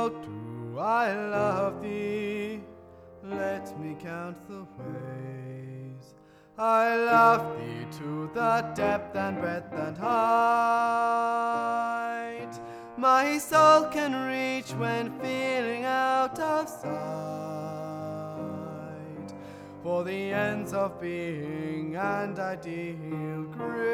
how do I love thee? Let me count the ways. I love thee to the depth and breadth and height my soul can reach when feeling out of sight, for the ends of being and ideal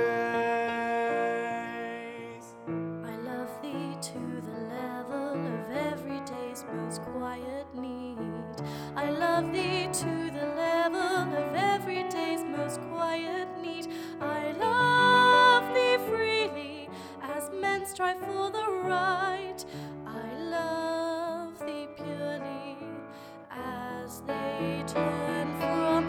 grace. I love thee to the level of every day's most quiet need. I love thee to the level of every day's most quiet need. I love thee freely as men strive for the right. I love thee purely as they turn from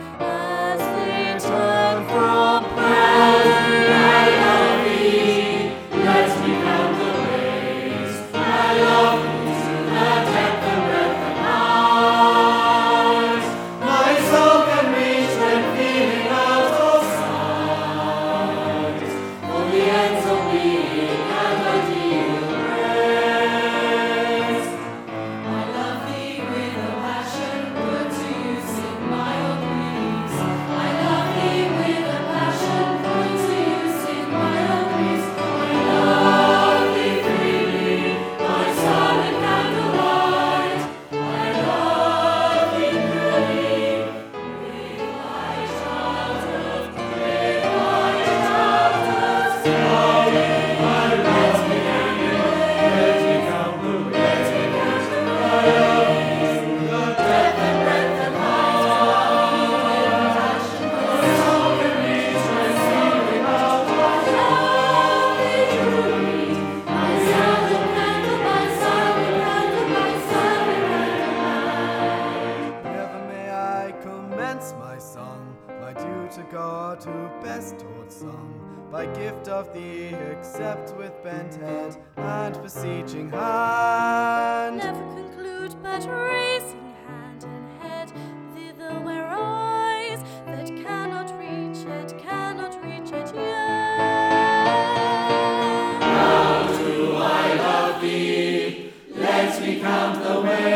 my song, my due to God who best taught song, by gift of thee accept with bent head and beseeching hand. Never conclude but raising hand and head thither where eyes that cannot reach it yet. How do I love thee? Let me count the ways.